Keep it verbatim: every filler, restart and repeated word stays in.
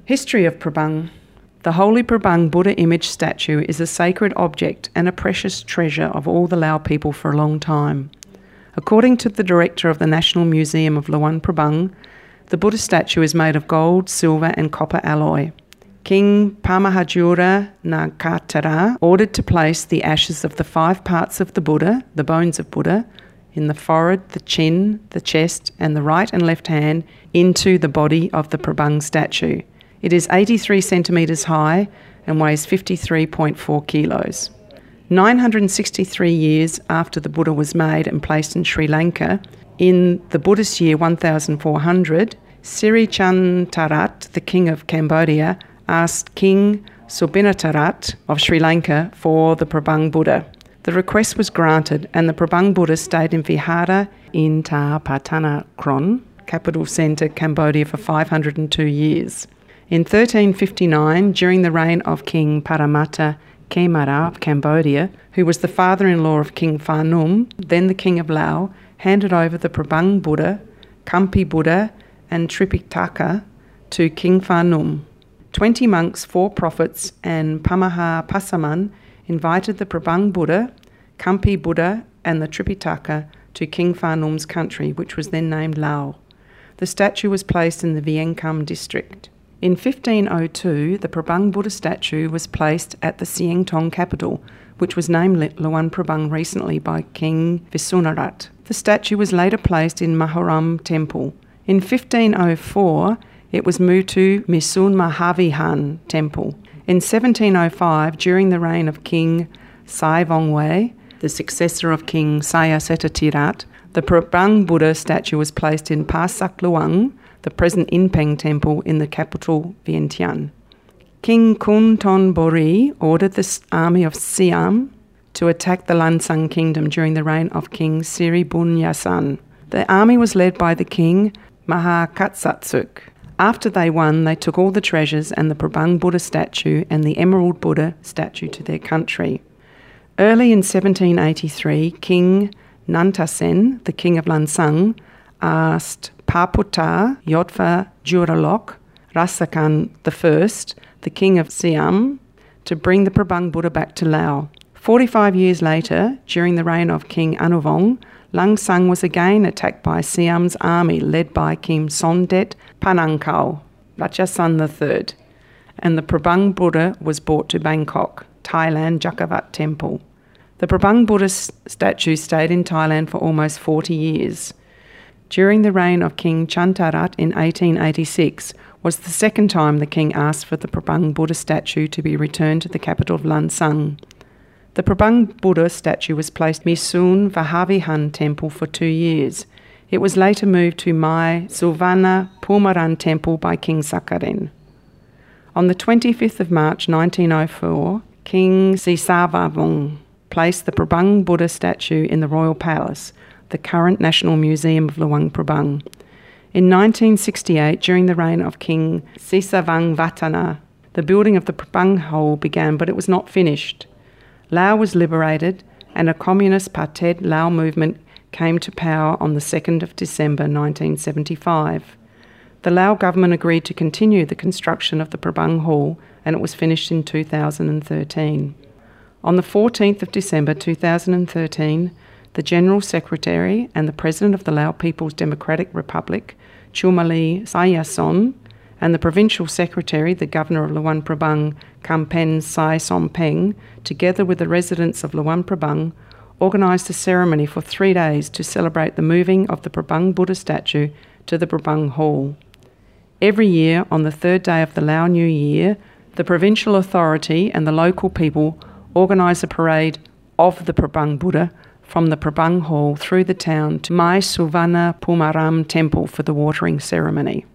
History of Prabang. The Holy Prabang Buddha image statue is a sacred object and a precious treasure of all the Lao people for a long time. According to the director of the National Museum of Luang Prabang, the Buddha statue is made of gold, silver and copper alloy. King Paramahanjura Ngarkatara ordered to place the ashes of the five parts of the Buddha, the bones of Buddha, in the forehead, the chin, the chest and the right and left hand into the body of the Prabang statue. It is eighty-three centimetres high and weighs fifty-three point four kilos. nine hundred sixty-three years after the Buddha was made and placed in Sri Lanka, in the Buddhist year one thousand four hundred, Sirichantarat, the king of Cambodia, asked King Subinatarat of Sri Lanka for the Prabang Buddha. The request was granted and the Prabang Buddha stayed in Vihara in Ta Patana Kron, capital centre Cambodia, for five hundred two years. In thirteen fifty-nine, during the reign of King Paramatta Kemara of Cambodia, who was the father-in-law of King Phanum, then the king of Lao, handed over the Prabang Buddha, Kampi Buddha and Tripitaka to King Phanum. Twenty monks, four prophets and Pamaha Pasaman invited the Prabang Buddha, Kampi Buddha and the Tripitaka to King Phanum's country, which was then named Lao. The statue was placed in the Viengkam district. In fifteen oh two, the Prabang Buddha statue was placed at the Sieng Tong capital, which was named Luang Prabang recently by King Visunarat. The statue was later placed in Maharam Temple. In fifteen oh four, it was moved to Misun Mahavihan Temple. In seventeen oh five, during the reign of King Sai Vongwei, the successor of King Sayasethatirat, the Prabang Buddha statue was placed in Pasak Luang, the present Inpeng Temple in the capital Vientiane. King Kun Ton Bori ordered the army of Siam to attack the Lansang kingdom during the reign of King Siribunyasan. The army was led by the king Mahakatsatsuk. After they won, they took all the treasures and the Prabang Buddha statue and the Emerald Buddha statue to their country. Early in seventeen eighty-three, King Nantasen, the king of Lansang, asked Paputta Yodfa Juralok Rasakan the First, the king of Siam, to bring the Prabang Buddha back to Lao. Forty-five years later, during the reign of King Anuvong, Lansang was again attacked by Siam's army led by King Sondet Panangkau, Ratchasan the Third, and the Prabang Buddha was brought to Bangkok, Thailand Jakavat Temple. The Prabang Buddha statue stayed in Thailand for almost forty years. During the reign of King Chantarat in eighteen eighty-six was the second time the king asked for the Prabang Buddha statue to be returned to the capital of Lansang. The Prabang Buddha statue was placed in Misun Vahavihan Temple for two years. It was later moved to Mai Sulvana Pumaran Temple by King Sakaren. On the twenty-fifth of March nineteen oh four, King Sisavavong placed the Prabang Buddha statue in the Royal Palace, the current National Museum of Luang Prabang. In nineteen sixty-eight, during the reign of King Sisavangvatana, the building of the Prabang Hall began, but it was not finished. Lao was liberated and a communist Pathet Lao movement came to power on the second of December nineteen seventy-five. The Lao government agreed to continue the construction of the Prabang Hall and it was finished in two thousand thirteen. On the fourteenth of December two thousand thirteen, the General Secretary and the President of the Lao People's Democratic Republic, Chumali Sayason, and the Provincial Secretary, the Governor of Luang Prabang, Kampen Sai Sompeng, together with the residents of Luang Prabang, organised a ceremony for three days to celebrate the moving of the Prabang Buddha statue to the Prabang Hall. Every year, on the third day of the Lao New Year, the provincial authority and the local people organise a parade of the Prabang Buddha from the Prabang Hall through the town to Mai Sulvana Pumaram Temple for the watering ceremony.